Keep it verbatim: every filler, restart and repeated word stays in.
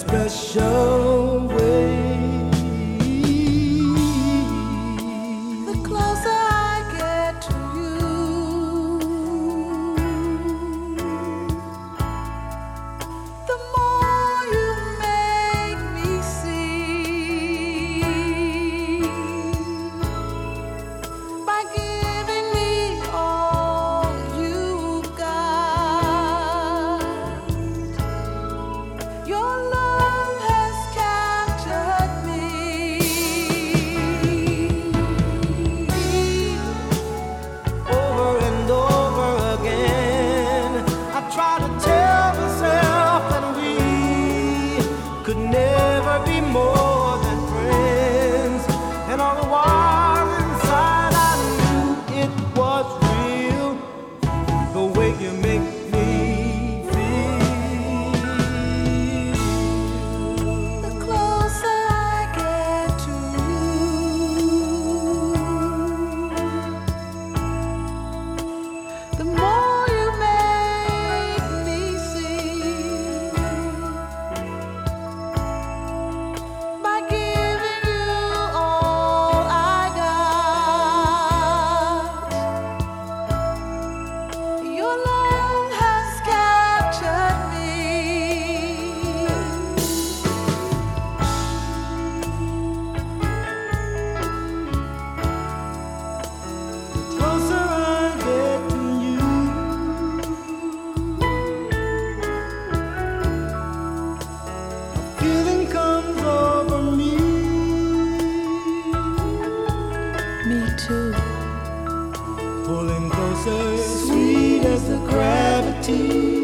special way. The closer I get to you, the more you make me see. By giving me all you've got, your love has captured me. Over and over again, I try to tell myself that we could never be more than friends. And all the while inside I knew it was real, the way you make me feel. The closer I get to you, the more you make me see. By giving you all I got, your love has captured me. Closer I get to you, a feeling comes over me. Me too. Pulling closer, sweet as the gravity